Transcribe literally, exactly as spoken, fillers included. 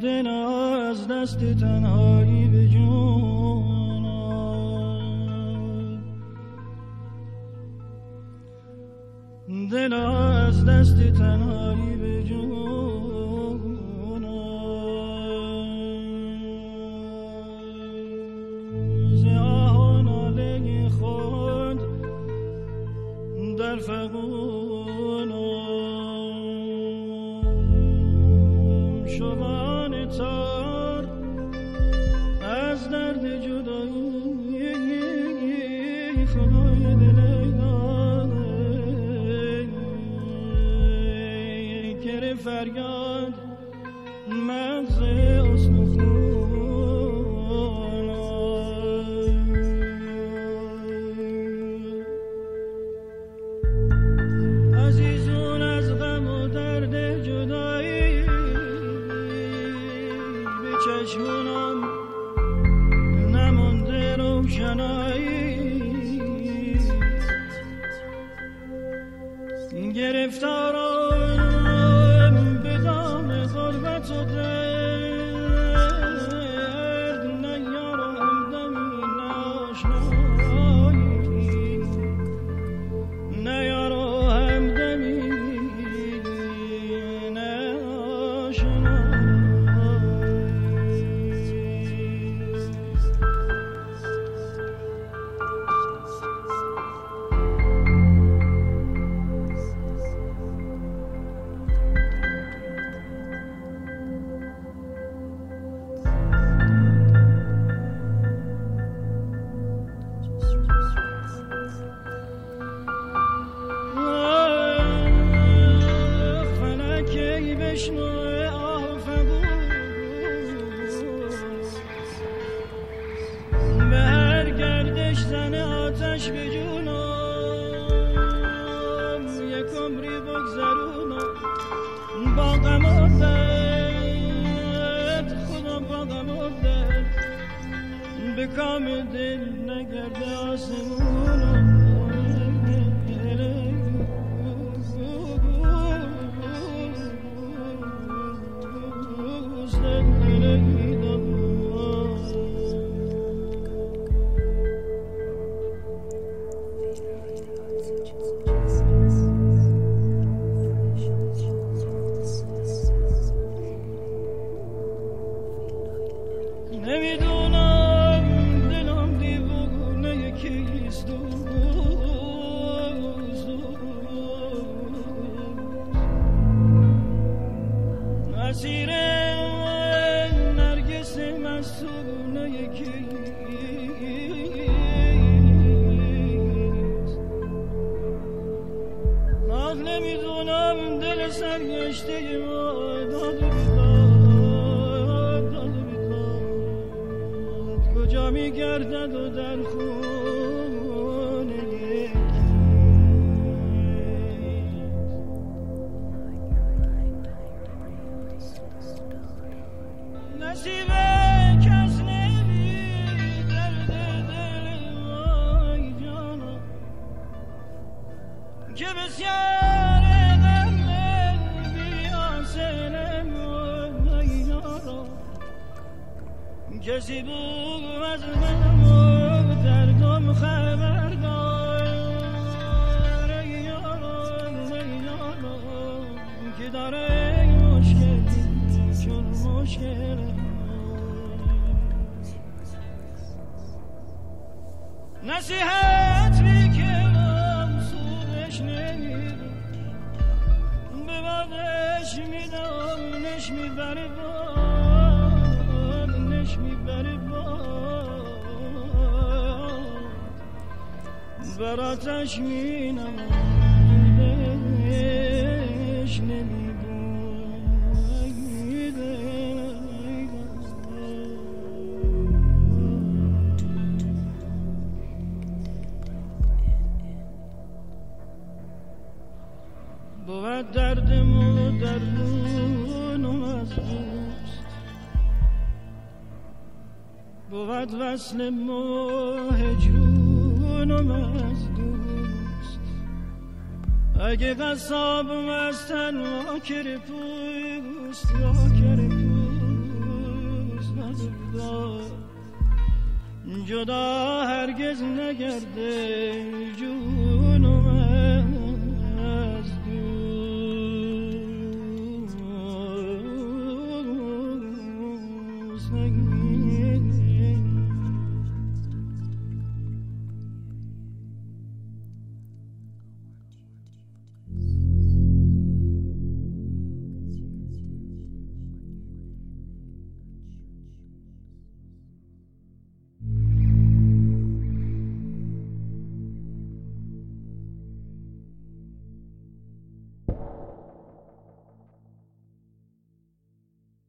دل از دست تنهایی به جون دل از دست تنهایی به جون زیاه ناله خود در فغون شبان تار از درد جدایی خدای دل داره گره فریاد مغز حسن و خون عزیزون از غم و درد جدایی چشمونم نمونده روشنایی گرفتارم به دام غربت و درد نه یار و همدمی نه آشنایی نه یار و همدمی نه آشنایی به هر گردش زن آتش به جونم یک عمری بگذرونم با غم و درد خدا با غم و درد به کام دل نگرده آسمونم نمیدونم دلم دیوونه کیست دوست اسیر نرگس مستونه کیست آخ نمیدونم دل سرگشته ما داد بیداد داد بیداد کجا میگردد و در خون یکی نصیب کس نمی درد دل وای جانا که بسیار غم بی حاصل وای جانا کسی بود از غم و دردم خبردار ای یاران ای یاران که داره مشکلی چون مشکل نصیحت میکنم سودش نمیده به بادش میدم نش میبره باد نش میبره باد براتش مینم بهش نمیده بود دردم و درونم از دوست بود وصلم و هجرونم از دوست اگه قصابم از تن واکر پوست واکر پوست جدا هرگز نگرده جون